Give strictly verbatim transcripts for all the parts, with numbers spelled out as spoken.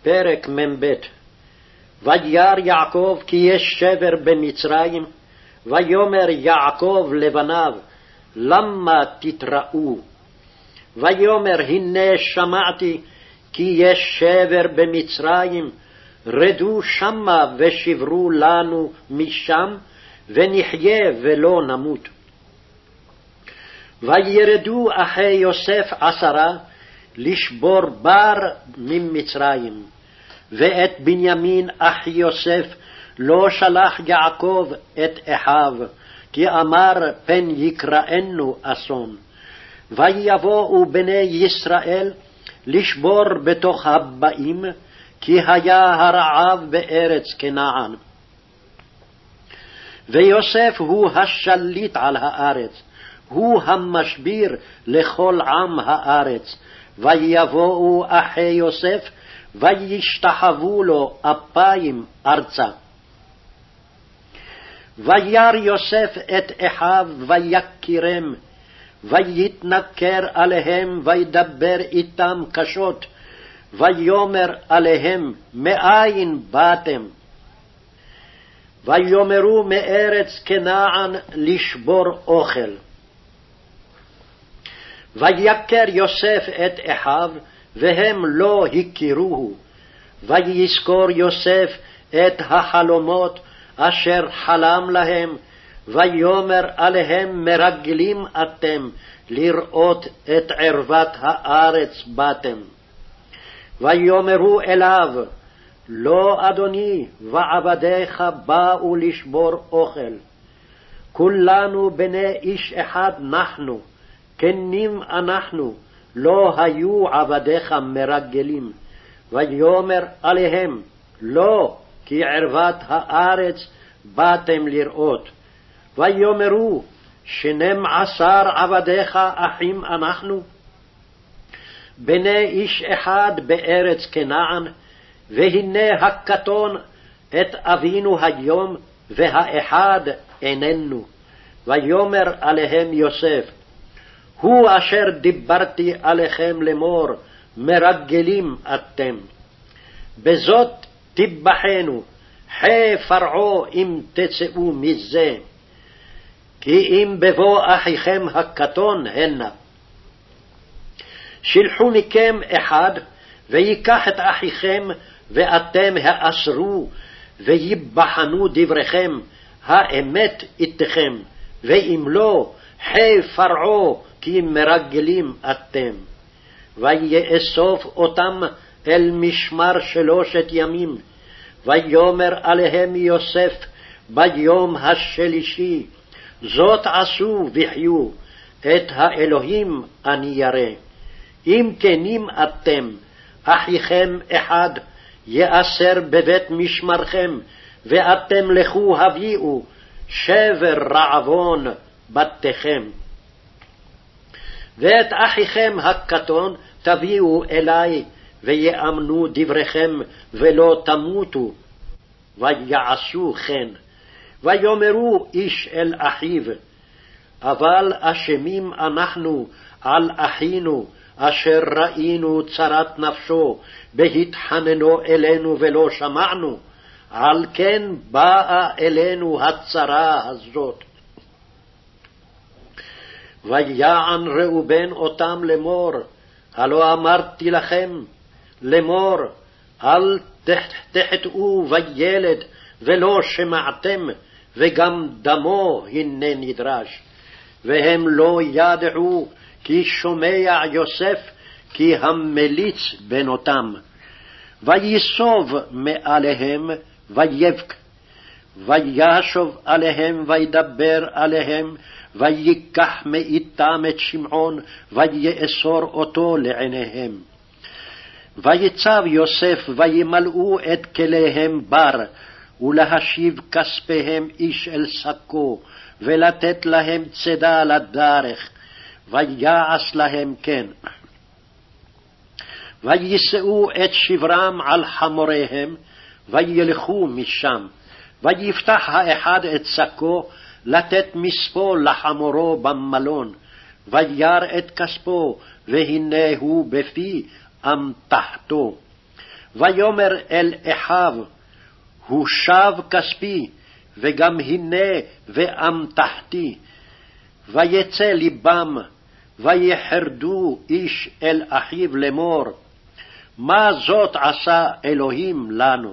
פרק מ"ב. וירא יעקב כי יש שבר במצרים, ויאמר יעקב לבניו, למה תתראו? ויאמר הנה שמעתי כי יש שבר במצרים, רדו שמה ושברו לנו משם, ונחיה ולא נמות. וירדו אחי יוסף עשרה לשבור בר ממצרים, ואת בנימין אחי יוסף לא שלח יעקב את אחיו, כי אמר פן יקראנו אסון. ויבואו בני ישראל לשבור בתוך הבאים, כי היה הרעב בארץ כנען. ויוסף הוא השליט על הארץ, הוא המשביר לכל עם הארץ. ויבואו אחי יוסף וישתחוו לו אפיים ארצה. וירא יוסף את אחיו ויקירם, ויתנכר עליהם וידבר איתם קשות, ויאמר עליהם מאין באתם? ויאמרו מארץ כנען לשבור אוכל. ויקר יוסף את אחיו, והם לא הכירוהו. ויזכור יוסף את החלומות אשר חלם להם, ויאמר עליהם מרגלים אתם לראות את ערוות הארץ באתם. ויאמרו אליו, לא אדוני, ועבדיך באו לשבור אוכל. כולנו בני איש אחד נחנו, כנים אנחנו, לא היו עבדיך מרגלים. ויאמר עליהם, לא, כי ערוות הארץ באתם לראות. ויאמרו, שנים עשר עבדיך אחים אנחנו, בני איש אחד בארץ כנען, והנה הקטון את אבינו היום, והאחד איננו. ויאמר עליהם יוסף, הוא אשר דיברתי עליכם לאמור, מרגלים אתם. בזאת תבחנו, חי פרעה אם תצאו מזה, כי אם בבוא אחיכם הקטון הנה. שלחו מכם אחד, ויקח את אחיכם, ואתם האסרו, ויבחנו דבריכם, האמת איתכם, ואם לא, חי פרעה, כי מרגלים אתם. ויאסוף אותם אל משמר שלושת ימים. ויאמר עליהם יוסף ביום השלישי, זאת עשו וחיו, את האלוהים אני ירא. אם כנים אתם, אחיכם אחד יאסר בבית משמרכם, ואתם לכו הביאו שבר רעבון בתיכם. ואת אחיכם הקטון תביאו אלי, ויאמנו דבריכם ולא תמותו. ויעשו כן. ויאמרו איש אל אחיו, אבל אשמים אנחנו על אחינו, אשר ראינו צרת נפשו, בהתחננו אלינו ולא שמענו, על כן באה אלינו הצרה הזאת. ויען ראובן אותם לאמור, הלא אמרתי לכם לאמור, אל תחטאו בילד, ולא שמעתם, וגם דמו הנה נדרש. והם לא ידעו, כי שומע יוסף, כי המליץ בנותם. ויסוב מעליהם ויבק, וישוב עליהם וידבר עליהם, ויקח מאיתם את שמעון, ויאסור אותו לעיניהם. ויצב יוסף וימלאו את כליהם בר, ולהשיב כספיהם איש אל שקו, ולתת להם צידה לדרך, ויעש להם כן. ויישאו את שברם על חמוריהם, וילכו משם. ויפתח האחד את שקו, לתת מספו לחמורו במלון, וירא את כספו, והנה הוא בפי אמתחתו. ויאמר אל אחיו, הושב כספי, וגם הנה ואמתחתי. ויצא ליבם, ויחרדו איש אל אחיו לאמור, מה זאת עשה אלוהים לנו?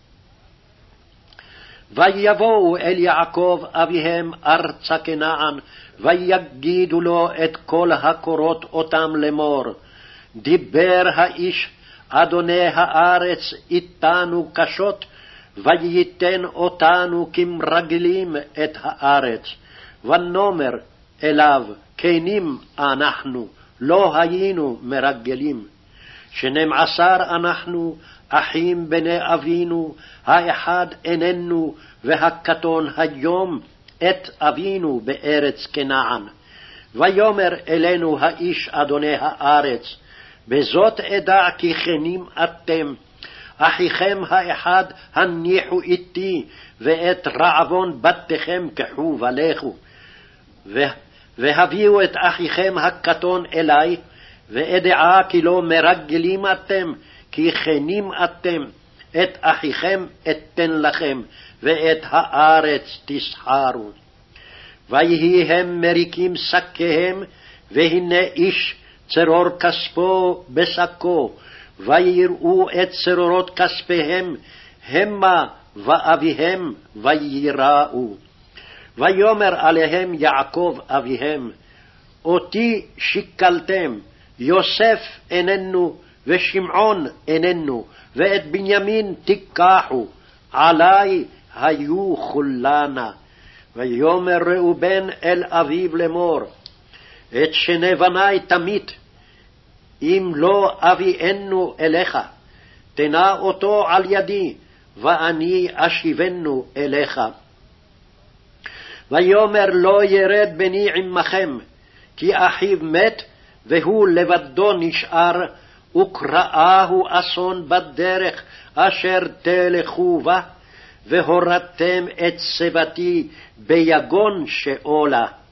ויבואו אל יעקב אביהם ארצה כנען, ויגידו לו את כל הקורות אותם לאמור, דיבר האיש אדוני הארץ איתנו קשות, וייתן אותנו כמרגלים את הארץ. ונאמר אליו, כנים אנחנו, לא היינו מרגלים. שנים עשר אנחנו, אחים בני אבינו, האחד איננו, והקטון היום את אבינו בארץ כנען. ויאמר אלינו האיש אדוני הארץ, בזאת אדע כי כנים אתם, אחיכם האחד הניחו איתי, ואת רעבון בתיכם קחו ולכו. והביאו את אחיכם הקטון אלי, ואדעה כי לא מרגלים אתם, כי כנים אתם, את אחיכם אתן לכם, ואת הארץ תסחרו. ויהי הם מריקים שקיהם, והנה איש צרור כספו בשקו, ויראו את צרורות כספיהם, המה ואביהם ויראו. ויאמר עליהם יעקב אביהם, אותי שיקלתם, יוסף איננו, ושמעון איננו, ואת בנימין תיקחו, עלי היו כולנה. ויאמר ראובן אל אביו לאמור, את שני בני תמית, אם לא אביאנו אליך, תנה אותו על ידי, ואני אשיבנו אליך. ויאמר לא ירד בני עמכם, כי אחיו מת, והוא לבדו נשאר, וקראהו אסון בדרך אשר תלכו בה, והורדתם את שיבתי ביגון שאולה.